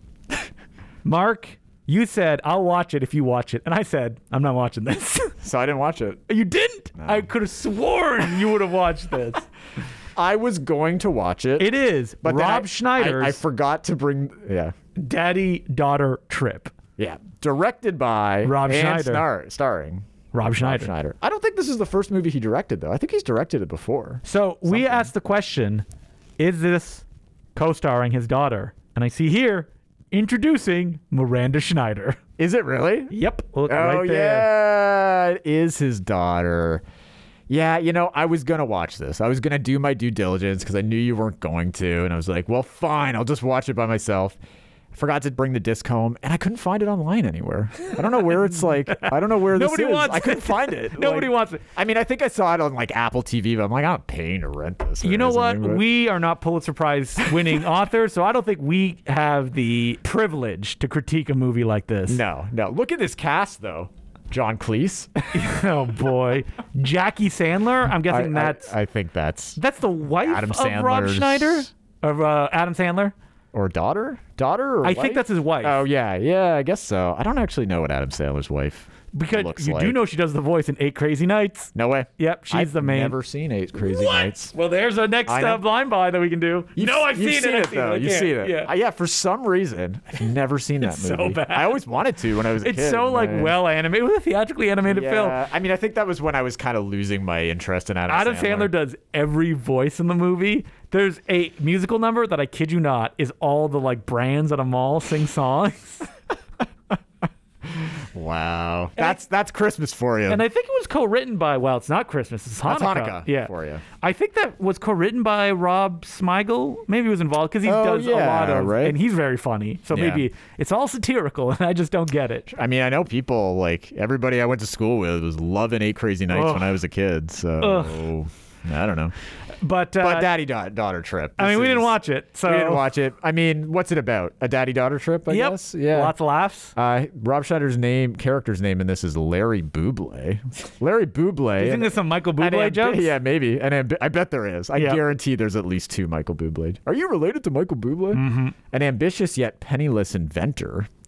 Mark, you said I'll watch it if you watch it, and I said I'm not watching this. So I didn't watch it. You didn't? I could have sworn you would have watched this. I was going to watch it. It is but then Rob Schneider's I forgot to bring. Yeah. daddy-daughter trip. Yeah. Directed by Rob and Schneider. Starring Rob Rob Schneider. I don't think this is the first movie he directed, though. I think he's directed it before. So we asked the question, is this co-starring his daughter? And I see here, introducing Miranda Schneider. Is it really? Yep. Look Oh, right there. yeah. It is his daughter. Yeah, I was going to watch this. I was going to do my due diligence because I knew you weren't going to. And I was like, well, fine. I'll just watch it by myself. I forgot to bring the disc home, and I couldn't find it online anywhere. I don't know where it's like. I don't know where Nobody this is. wants I couldn't it. find it. Nobody wants it. I mean, I think I saw it on like Apple TV, but I'm like, I'm not paying to rent this. You know what? But... We are not Pulitzer Prize winning authors, so I don't think we have the privilege to critique a movie like this. No. Look at this cast, though. John Cleese. Oh boy, Jackie Sandler. I'm guessing I think that's that's the wife Adam of Rob Sandler's- Schneider, of Adam Sandler. or daughter or I wife? think that's his wife. Oh yeah, I guess so. I don't actually know what Adam Sandler's wife Because looks you like. do know she does the voice in 8 Crazy Nights. No way. Yep, she's I've the main. never seen 8 Crazy Nights. Well, there's our next I know. blind buy that we can do. I've You've seen it. I've though. I You've can't. seen it. Yeah. For some reason, I've never seen that It's so movie. bad. I always wanted to when I was a It's kid. so like man. well animated. It was a theatrically animated film. Yeah, I mean, I think that was when I was kind of losing my interest in Adam Sandler does every voice in the movie. There's a musical number that I kid you not is all the like brands at a mall sing songs. Wow, that's Christmas for you. And I think it was co-written by, well, it's not Christmas, it's Hanukkah. That's Hanukkah yeah. for you. I think that was co-written by Rob Smigel. Maybe he was involved because he does a lot of, right. and he's very funny. So Yeah. maybe it's all satirical, and I just don't get it. I mean, I know people like everybody I went to school with was loving 8 Crazy Nights Ugh. when I was a kid. So I don't know. But Daddy-daughter trip. I mean, This we didn't is- watch it. So We didn't watch it. I mean, what's it about? A daddy-daughter trip, I Yep. guess? Yeah. Lots of laughs. Rob Schneider's character's name in this is Larry Buble. Larry Buble. You think there's some Michael Bublé jokes? Yeah, maybe. And I bet there is. I Yep. guarantee there's at least 2 Michael Bublé. Are you related to Michael Bublé? Mm-hmm. An ambitious yet penniless inventor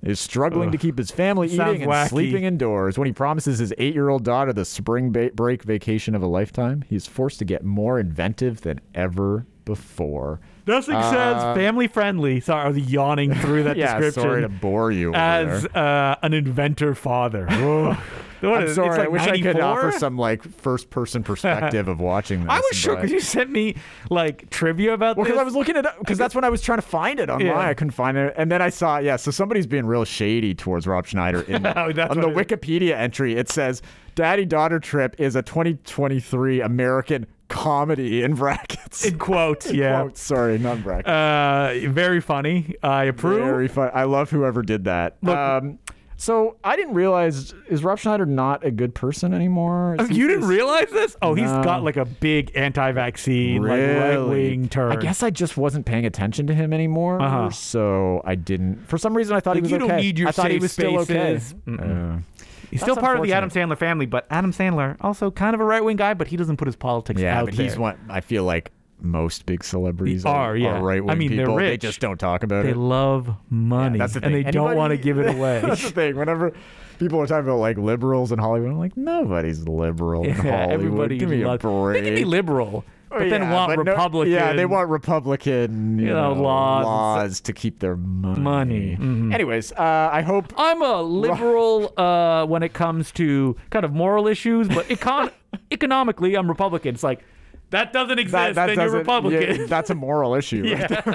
is struggling to keep his family Sounds eating and wacky. sleeping indoors. When he promises his 8-year-old daughter the spring break vacation of a lifetime, he's forced to get more inventive than ever before. Nothing says family friendly. Sorry, I was yawning through that Yeah, description. sorry to bore you over As there. an inventor father. I'm sorry. It's like I wish 94? I could offer some like first-person perspective of watching this. I was shook but- because you sent me like trivia about Well, this. because I was looking it up, because that's when I was trying to find it online. Yeah. I couldn't find it. And then I saw, so somebody's being real shady towards Rob Schneider. Oh, that's on the what Wikipedia entry, it says, Daddy-Daughter Trip is a 2023 American comedy, in brackets. in quotes. Yeah. Quotes, sorry, not in brackets. Very funny. I approve. Very fun. I love whoever did that. Look- So I didn't realize, is Rob Schneider not a good person anymore? Is he- You didn't is- realize this? Oh, he's No. got like a big anti-vaccine, like Really? right-wing turn. I guess I just wasn't paying attention to him anymore, Uh-huh. so I didn't. For some reason, I thought he was you okay. don't need your I thought he safe was still okay. spaces. He's That's still part of the Adam unfortunate. Sandler family, but Adam Sandler also kind of a right-wing guy, but he doesn't put his politics Yeah, out but there. he's one. I feel like most big celebrities Are, yeah. right-wing I mean, they're people. They rich. just don't talk about They it. love money, That's the and thing. they don't want to give it away. That's the thing. Whenever people are talking about like liberals in Hollywood, I'm like, nobody's liberal in Yeah, Hollywood. everybody Give me a loves. break. They can be liberal, but then Yeah, want but no- Republican. yeah, they want Republican, you know, laws. to keep their money. Money. Mhm. Anyways, I hope. I'm a liberal when it comes to kind of moral issues, but economically, I'm Republican. It's like, that doesn't exist, then you're doesn't- Republican. yeah, that's a moral issue. Yeah.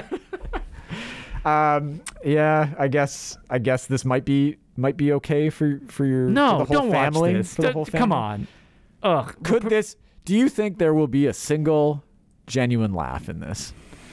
Yeah, I guess this might be okay for your for No, the whole don't family. watch this. For the whole family. Come on. Ugh. Could this? Do you think there will be a single genuine laugh in this?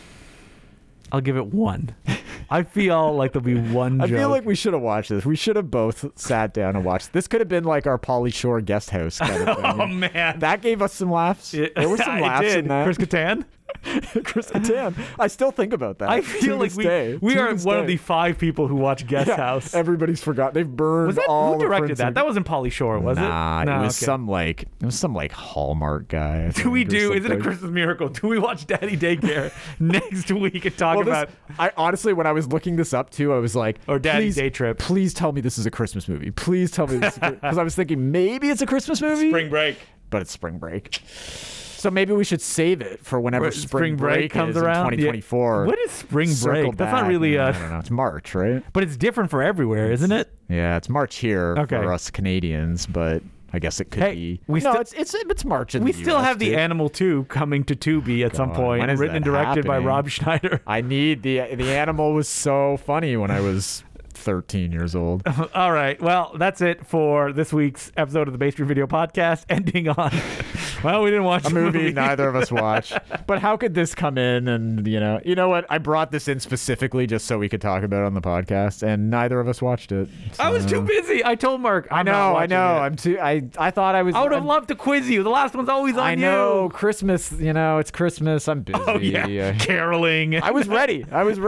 I'll give it one. I feel like there'll be one I joke. feel like we should have watched this. We should have both sat down and watched. This could have been like our Pauly Shore guest house kind of thing. Oh, man. That gave us some laughs. There were some I laughs did. in that. Chris Kattan? Chris Kattan. I still think about that. I to feel like this day. we To are this one of day. the 5 people who watch Guest Yeah, House. Everybody's forgot. They've burned Was that all who the directed prints that? of- That wasn't Pauly Shore, was Nah, it? No, it was okay. some like Hallmark guy. I Do we think, or do? Is it a something. Christmas miracle? Do we watch Daddy Daycare next week and talk Well, about? I honestly, when I was looking this up too, I was like, Or Daddy please, Day Trip. Please tell me this is a Christmas movie. Please tell me this, because I was thinking maybe it's a Christmas movie, Spring Break. but it's spring break. So maybe we should save it for whenever spring break comes is around. in 2024. Yeah. What is spring Circle break? That's not back. really I don't know. It's March, right? but it's different for everywhere, isn't it? Yeah, it's March here Okay. for us Canadians, but I guess it could Hey, be. we no, still- it's March in We the still US have the too. Animal 2 coming to Tubi at some God, point, when is written and that directed by happening? Rob Schneider. I need the animal was so funny when I was 13 years old. All right. Well, that's it for this week's episode of the Bay Street Video Podcast. Ending on, well, we didn't watch A the movie neither of us watched. But how could this come in and, you know what? I brought this in specifically just so we could talk about it on the podcast, and neither of us watched it. I was so- too busy. I told Mark. I know. I'm too. I thought I was. I would have I'm- loved to quiz you. The last one's always on I know. you. Christmas. It's Christmas. I'm busy. Oh yeah, caroling. I was ready.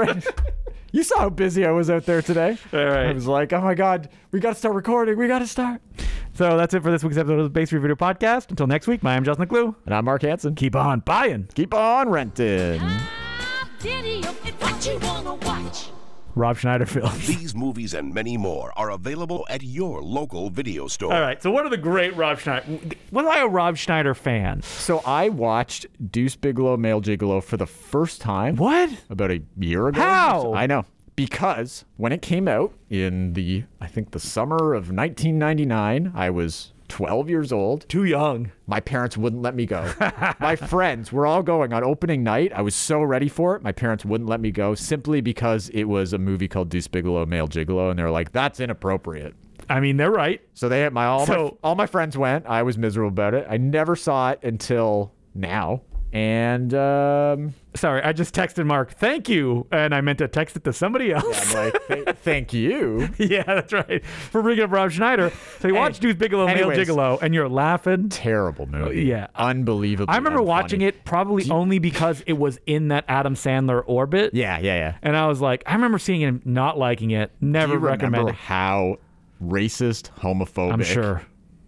You saw how busy I was out there today. All right. I was like, oh my God, we got to start recording. We got to start. So that's it for this week's episode of the Bay Street Video Podcast. Until next week, I'm Justin McClue. And I'm Mark Hansen. Keep on buying. Keep on renting. Video, it's what you wanna watch. Rob Schneider films. These movies and many more are available at your local video store. All right. So what are the great Rob Schneider? Was I a Rob Schneider fan? So I watched Deuce Bigalow, Male Gigolo for the first time. What? About a year ago. How? I know. Because when it came out in I think the summer of 1999, I was 12 years old. Too young. My parents wouldn't let me go. My friends were all going on opening night. I was so ready for it. My parents wouldn't let me go simply because it was a movie called Deuce Bigalow, Male Gigolo, and they were like, that's inappropriate. I mean, they're right. So they had all my friends went. I was miserable about it. I never saw it until now. And Sorry, I just texted Mark, thank you. And I meant to text it to somebody else. I'm like, thank you. Yeah, that's right. For bringing up Rob Schneider. So you watch Deuce Bigalow, Male anyways. Gigolo, and you're laughing. Terrible movie. Yeah. Unbelievable. I remember watching it probably only because it was in that Adam Sandler orbit. Yeah. And I was like, I remember seeing it and not liking it. Do Never you remember recommended. how racist, homophobic I'm sure.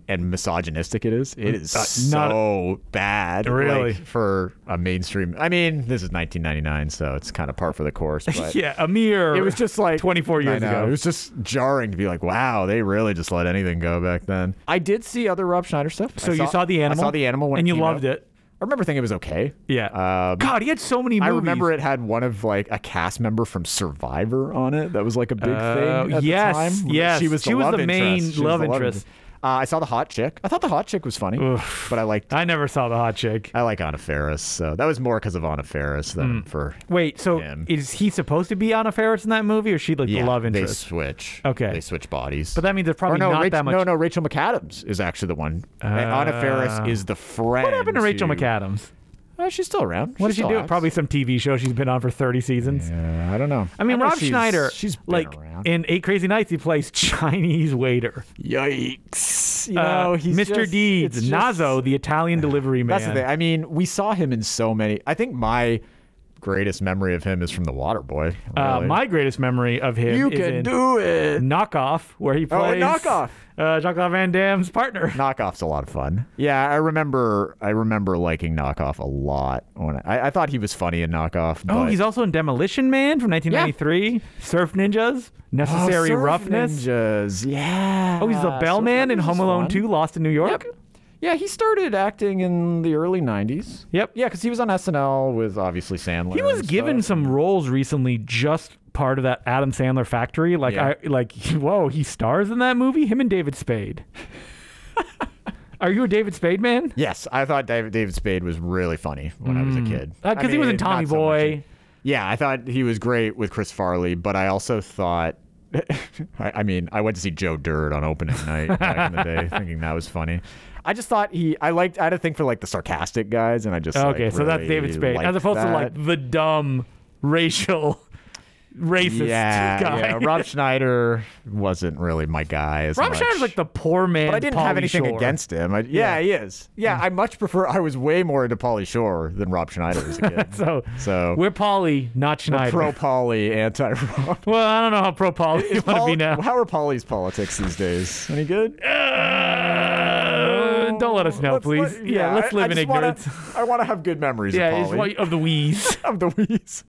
and misogynistic it is. It is so bad. Really? Like, for a mainstream. I mean, this is 1999, so it's kind of par for the course. But Yeah, a mere it was just like 24 years I know, ago. It was just jarring to be like, wow, they really just let anything go back then. I did see other Rob Schneider stuff. So you saw The Animal? I saw The Animal when and it you came loved out. it. I remember thinking it was okay. Yeah. God, he had so many movies. I remember it had one of like a cast member from Survivor on it. That was like a big thing at yes, the time. yes. She was She was love the main interest. She was love the interest. I saw The Hot Chick. I thought The Hot Chick was funny, but I never saw The Hot Chick. I like Anna Faris. So that was more because of Anna Faris than for Wait, so him. is he supposed to be Anna Faris in that movie, or is she like the love they interest? switch. Okay. They switch bodies. But that means there's Or probably no, not Rach- that much. No, Rachel McAdams is actually the one. Anna Faris is the friend. What happened to Rachel who- McAdams? She's still around. What did she still do? acts. Probably some TV show she's been on for 30 seasons. Yeah, I don't know. I mean, know Rob Schneider, she's been like around. in 8 Crazy Nights, he plays Chinese waiter. Yikes! You know, he's Mr. just- Deeds, it's just- Nazo, the Italian delivery man. That's the thing. I mean, we saw him in so many. I think my greatest memory of him is from The Waterboy. Really. My greatest memory of him you is can in do it. Knockoff, where he Oh, plays Knockoff. Jean-Claude Van Damme's partner. Knockoff's a lot of fun. Yeah, I remember liking Knockoff a lot. When I thought he was funny in Knockoff. Oh, but- he's also in Demolition Man from 1993. Surf Ninjas, Necessary Surf Roughness. Ninjas. Yeah. Oh, he's the bellman in Surf Home Ninjas is Alone fun. 2, Lost in New York. Yep. Yeah, he started acting in the early 90s. Yep. Yeah, because he was on SNL with obviously Sandler. He was and given stuff. some roles recently, just part of that Adam Sandler factory. Like, Yeah. whoa, he stars in that movie. Him and David Spade. Are you a David Spade man? Yes, I thought David Spade was really funny when I was a kid. Because he was in Tommy not so Boy. much. Yeah, I thought he was great with Chris Farley, but I also thought. I mean, I went to see Joe Dirt on opening night back in the day, thinking that was funny. I just thought I had a thing for like the sarcastic guys, and I just Okay, so that's really David Spade, as liked opposed to that. like the dumb racial racist guy. Yeah, Rob Schneider wasn't really my guy. Rob Schneider's like the poor man. But I didn't have Pauly anything Shore. against him. Yeah, he is. Yeah, I much prefer. I was way more into Pauly Shore than Rob Schneider as a kid. So we're Pauly, not Schneider. pro Pauly, anti Rob. Well, I don't know how pro Pauly you want to be now. How are Pauly's politics these days? Any good? Don't let us know, please. Let's live in ignorance. I want to have good memories Yeah, of it's Pauly. of the wheeze. Of the Wheeze.